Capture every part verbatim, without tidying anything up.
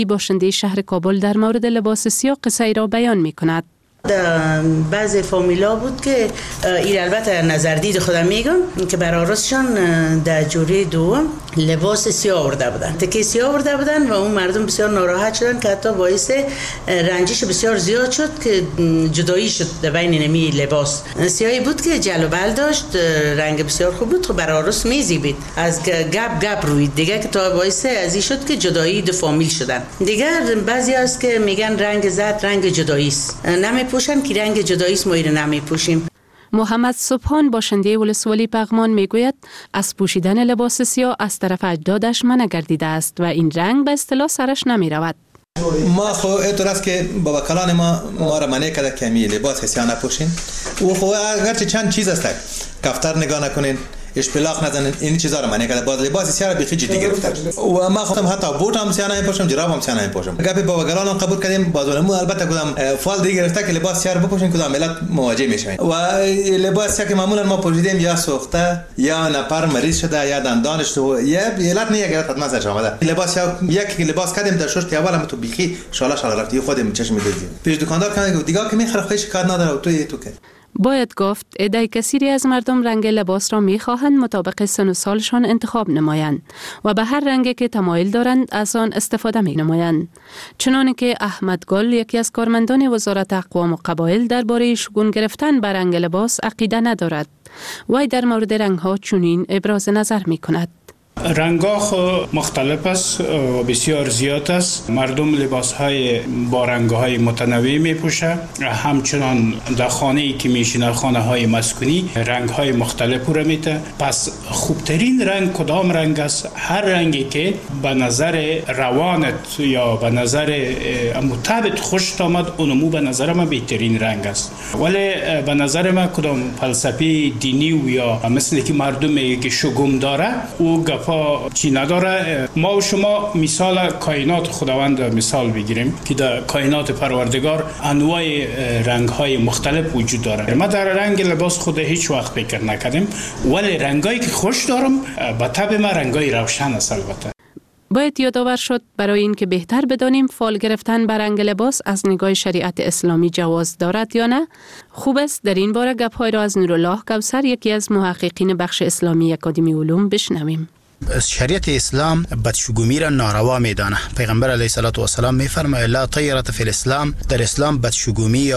باشنده شهر کابل در مورد لباس سیاه قصه ای را بیان می کند. در بعض فامیلا بود که این البته نظردید خودم میگم که برای عروسشان در جوره دوم لباس سیاه آورده بودن، تکه سیاه آورده بودن و اون مردم بسیار ناراحت شدن که حتی باعث رنجش بسیار زیاد شد که جدایی شد در بین نمی لباس. سیاهی بود که جل و بل داشت، رنگ بسیار خوب بود، خب برای عروس میزیبید، از گپ گپ روید دیگه که تا باعث ازی شد که جدایی دو فامیل شدن. دیگر بعضی هست که میگن رنگ زرد رنگ جدایی است، نمی پوشن که رنگ جدایی است، ما اینو نمی پوشیم. محمد سبحان باشنده ولسوالی پغمان میگوید از پوشیدن لباس سیاه از طرف اجدادش منع گردیده است و این رنگ به اصطلاح سرش نمی رود. ما خو اینطور است که بابا کلان ما ما را منع کرده که می لباس سیاه نپوشین و خو اگرچه چند چیز است کفتر نگاه نکنین، اشپلاق نزنین، این چیزا رو منع کرده، باز لباس سیاه را بخی جدی گرفته و ما خودم حتی بوت هم سیاه نمیپوشم، جراب هم سیاه نمیپوشم. گپی بابا گلان قبول کردیم، بازونمو البته کدام فال دیگه گرفته که لباس سیاه رو بپوشین کدام ملت مواجه میشن و لباس سیاه که معمولا ما پوشیدیم یا سوخته یا نپر مریض شده یا دندانش تو یا ملت نه گرفت حتما سرش آمده. لباس سیاه یک لباس کردیم در شش اول هم تو بخی شالا شالا رفتی خودم چشم میدیدیم پیش دکاندار کنه دیگه که میخره خودش کار نداره تو تو که باید گفت عده کثیری از مردم رنگ لباس را می‌خواهند مطابق سن و سالشان انتخاب نمایند و به هر رنگی که تمایل دارند از آن استفاده می‌نمایند. چنانه که احمد گل یکی از کارمندان وزارت اقوام و قبایل درباره شگون گرفتن به رنگ لباس عقیده ندارد. وی در مورد رنگ‌ها چنین ابراز نظر می‌کند. رنگ‌ها مختلف است و بسیار زیاد است. مردم لباس‌های با رنگ‌های متنوع می‌پوشند. همچنان در خانه‌ای که می‌شینند، خانه‌های مسکونی، رنگ‌های مختلف رو می‌ته. پس خوبترین رنگ کدام رنگ است؟ هر رنگی که به نظر روانت یا به نظر مطابق خوش آمد، اونمو به نظر من بهترین رنگ است. ولی به نظر من کدام فلسفه دینی و یا مثل که مردم میگه که شگم داره او گفا چی نداره. ما و شما مثال کائنات خداوند مثال بگیریم که در کائنات پروردگار انواع رنگ‌های مختلف وجود داره. ما در رنگ لباس خود هیچ وقت فکر نکردیم، ولی رنگایی که خوش دارم به طبع ما رنگای روشن است. البته باید یادآور شد برای اینکه بهتر بدانیم فال گرفتن بر رنگ لباس از نگاه شریعت اسلامی جواز دارد یا نه، خوب است در این باره گپ‌های را از نورالله کوثر، یکی از محققین بخش اسلامی اکادمی علوم، بشنویم. شریعت اسلام بدشگومی را ناروا میدانه. پیغمبر علیه الصلاة و السلام میفرماید لا طیرة فی الاسلام، در اسلام بدشگومی یا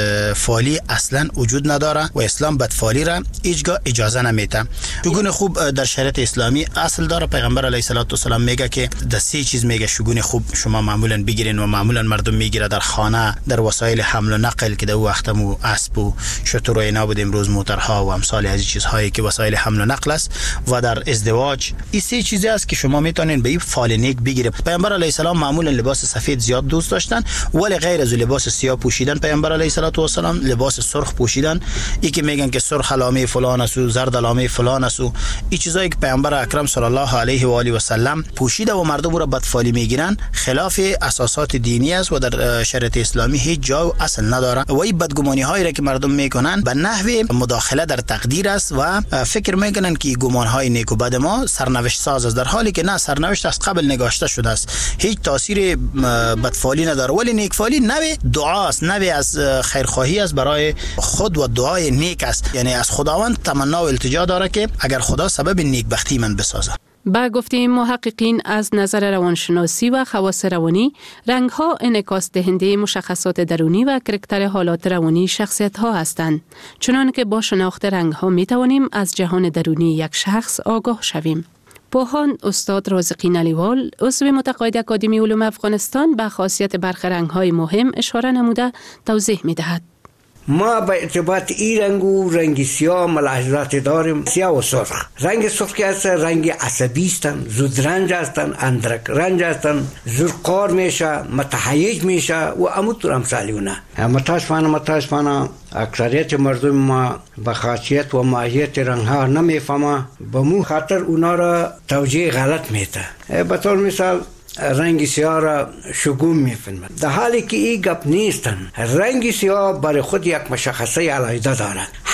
بدفالی اصلا وجود نداره و اسلام بدفالی را هیچگاه اجازه نمیده. شگون خوب در شریعت اسلامی اصل داره. پیغمبر علیه الصلاة و السلام میگه که در سه چیز میگه شگون خوب شما معمولا بگیرین و معمولا مردم میگیره در خانه، در وسایل حمل و نقل که در وقتمو اسب و شتر و اینا بود، امروز موترها و امثال از چیزهایی که وسایل حمل و نقل است، و در ازدواج. این سه چیزی است که شما میتونین به این فال نیک بگیرید. پیامبر علیه السلام معمولا لباس سفید زیاد دوست داشتن، ولی غیر از لباس سیاه پوشیدن پیامبر علیه السلام لباس سرخ پوشیدن. ای که میگن که سرخ علامه فلان است و زرد علامه فلان است و این چیزایی که پیامبر اکرم صلی الله علیه و آله و سلم پوشیده و مردم را بدفالی میگیرن، خلاف اساسات دینی است و در شریعت اسلامی هیچ جای و اصل نداره. و این بدگمانی هایی را که مردم میکنن به نحو مداخله در تقدیر است و فکر میکنن که گمان های نیک و بد ما سرنوشت ساز است، در حالی که نه، سرنوشت از قبل نگاشته شده است، هیچ تاثیر بدفالی نداره. ولی نیکفالی نوع دعاست، نوع از خیرخواهی است برای خود و دعای نیک است. یعنی از خداوند تمنا و التجا داره که اگر خدا سبب نیکبختی من بسازه. با گفته محققین از نظر روانشناسی و خواص روانی، رنگ‌ها انعکاس دهنده مشخصات درونی و کرکتر حالات روانی شخصیت‌ها هستند. چنانکه که با شناخت رنگ‌ها می‌توانیم از جهان درونی یک شخص آگاه شویم. پوهان استاد رازقی نلیوال، عضو متقاعد اکادمی علوم افغانستان، به خاصیت برخی رنگ‌های مهم اشاره نموده توضیح می‌دهد. ما به ارتباط این رنگ و رنگ سیاه ملاحظات داریم. سیاه و سرخ، رنگ سرخ که هست رنگ عصبی هستن، زود رنج هستن، اندرک رنج هستن، زود قار میشه، متحیج میشه و اموتور امثالیونه. متاسفانه متاسفانه اکثریت مردم ما به خاصیت و ماهیت رنگ ها نمیفهمه، به مو خاطر اونا را توجیه غلط میده. به طور مثال رنگ سیاه را شگون میفهمند، در حالی که این گپ نیستن. رنگ سیاه برای خود یک مشخصه علیحده دارد.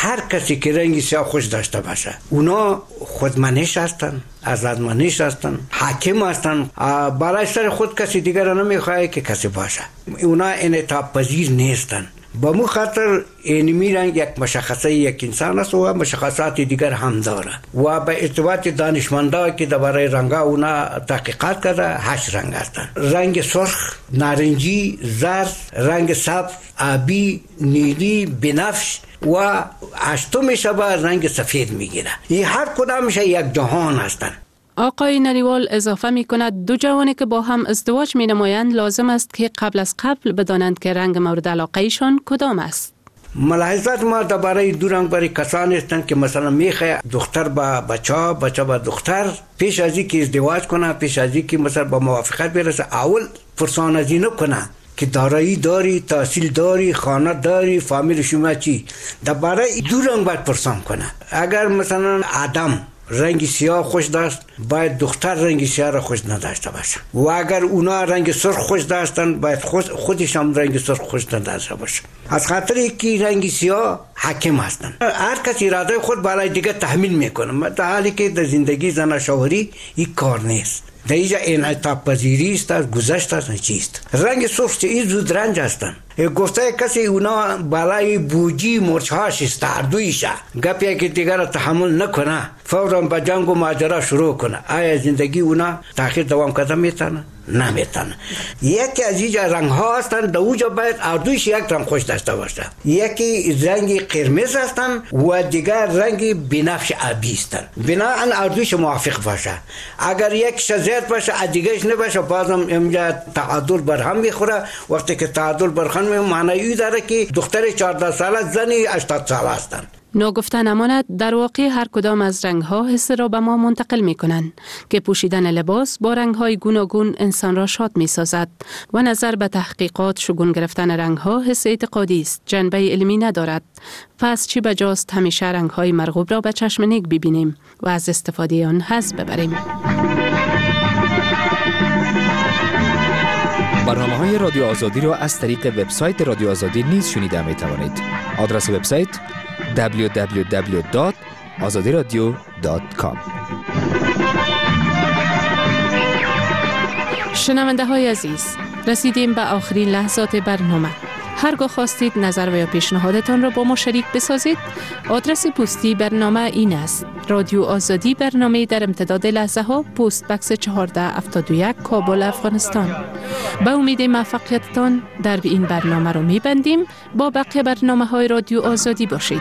هر کسی که رنگ سیاه خوش داشته باشه اونا خودمنش هستن، آزادمنش هستن، حاکم هستن، برای سر خود کسی دیگر نمیخواه که کسی باشه. اونا انعطاف پذیر نیستن. با مو خاطر اینمی رنگ یک مشخصه یک انسان است و مشخصات دیگر هم داره و به ارتباط دانشمندا که درباره رنگا اونا تحقیقات کرده هشت رنگ هستن: رنگ سرخ، نارنجی، زرد، رنگ سبز، آبی، نیلی، بنفش و هشتمش به رنگ سفید میگیره. این هر کدامش یک جهان هستن. آقای نریوال اضافه می کند دو جوانی که با هم ازدواج می نمایند لازم است که قبل از قبل بدانند که رنگ مورد علاقه ایشان کدام است. ملاحظات ما درباره دو رنگ برای کسانی هستند که مثلا میخواه دختر با بچه، بچه با دختر پیش از این که ازدواج کنه، پیش از این که مثلا با موافقت برسه، اول پرسان از اینو کنه که دارایی داری، تحصیل داری، خانه داری، فامیل شما چی. درباره دو رنگ باید پرسان کنه. اگر مثلا آدم رنگ سیاه خوش داشت باید دختر رنگ سیاه را خوش نداشته باشه و اگر اونا رنگ سرخ خوش داشتن باید خود خودش هم رنگ سرخ خوش نداشته باشه. از خاطر که رنگ سیاه حاکم هستن، هر کسی اراده خود برای دیگه تحمیل میکنه، در حالی که در زندگی زن شوهری این کار نیست. در اینجا انعطاف پذیری است، از گذشت است، چیست. رنگ سرخ چه این زود رنج هستن. گفته کسی اونا بالای بوجی مرچهاش است، اردویشه گپی که دیگر تحمل نکنه فوراً با جنگ و ماجرا شروع کنه. آیا زندگی اونا تاخیر دوام کردن میتونه؟ نمیتونه. یکی از اینجا رنگ ها هستن، در اونجا باید اردویش یک رنگ خوش داشته باشه. یکی رنگ قرمز هستن و دیگر رنگ بنفش آبی هستن. بناهن اردویش موافق باشه. اگر یک شزیت باشه دیگرش نباشه بازم اینجا تعادل برهم میخوره. وقتی که تعادل برهم میخوره معنی داره که دختر چهارده ساله زنی هشتاد ساله هستن. ناگفته نماند در واقع هر کدام از رنگ‌ها حس را به ما منتقل می‌کنند که پوشیدن لباس با رنگ‌های گوناگون انسان را شاد می‌سازد و نظر به تحقیقات شگون گرفتن رنگ‌ها حس اعتقادی است، جنبه علمی ندارد. پس چی بجاست همیشه رنگ‌های مرغوب را به چشم نیک ببینیم و از استفاده آن حظ ببریم. برنامه‌های رادیو آزادی را از طریق وبسایت رادیو آزادی نیز شنیده می‌توانید. آدرس وبسایت دبلیو دبلیو دبلیو دات آزادی رادیو دات کام. شنونده های عزیز، رسیدیم به آخرین لحظات برنامه. هرگاه خواستید نظر و یا پیشنهادتان را با ما شریک بسازید، آدرس پستی برنامه این است: رادیو آزادی، برنامه در امتداد لحظه ها، پست بکس چهارده هفتاد و یک، کابل، افغانستان. به امید موفقیتتان در این برنامه را می‌بندیم. با بقیه برنامه های رادیو آزادی باشید.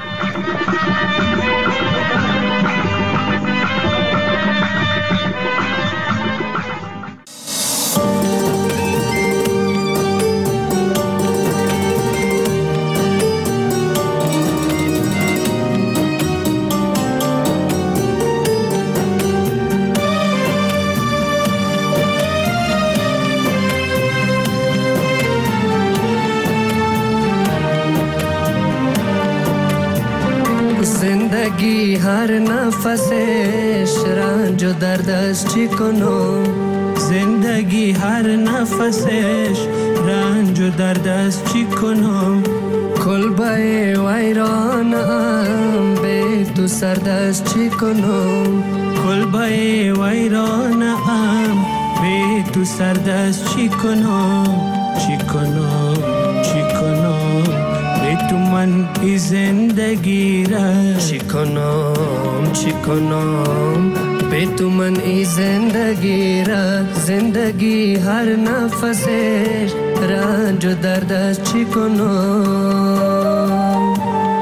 زندگی هر نفسش رنج و درد است چی کنم، زندگی هر نفسش رنج و درد است چی کنم، کلبه ویرانم به تو سرد است چی کنم، کلبه ویرانم به تو سرد است چی کنم، چی کنم چی کنم به تو من ای زندگی را چی کنم چی کنم به تو من ای زندگی را، زندگی هر نفسش رنج و درد است چی کنم.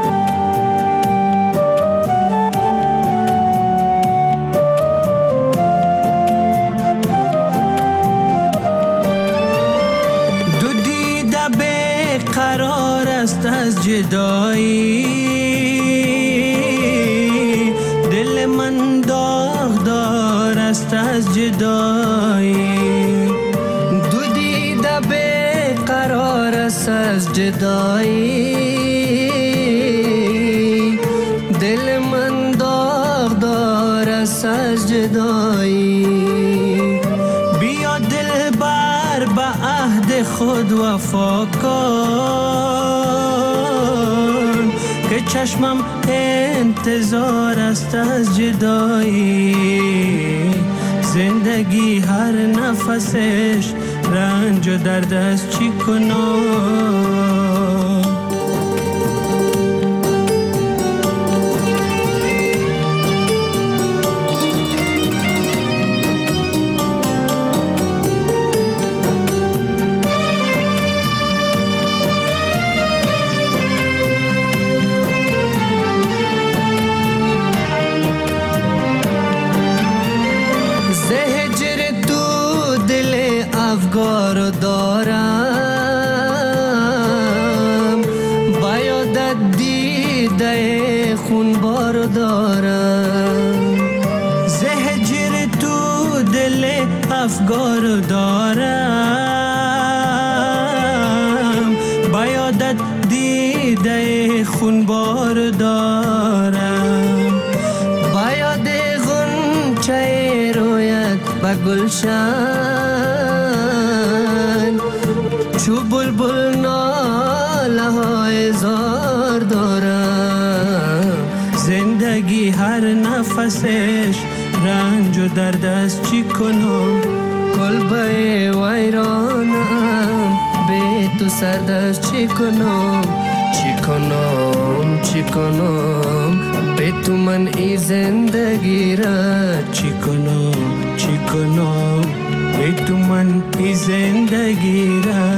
دو دیده به قرار است از جدایی، دل من داغدار است از جدایی، دو دیده به قرار است از جدایی، دل من داغدار است از جدایی. بیا دل بر به عهد خود وفا کن، که چشمم انتظار است از جدایی. زندگی هر نفسش رنج و درد است، چی کنم؟ افگار دارم، بایدت دیده خونبار دارم. زهجر تو دل افگار دارم، بایدت دیده خونبار دارم. باید غنچه رویت به گلشن، چو بلبل ناله های زار دارم. زندگی هر نفسش رنج و درد است، چی کنم؟ کلبه ویرانم به تو سرد است، چی کنم؟ چی کنم؟ چی کنم؟ به تو من ای زندگی را، چی کنم؟ چی کنم؟ به تو من ای زندگی را.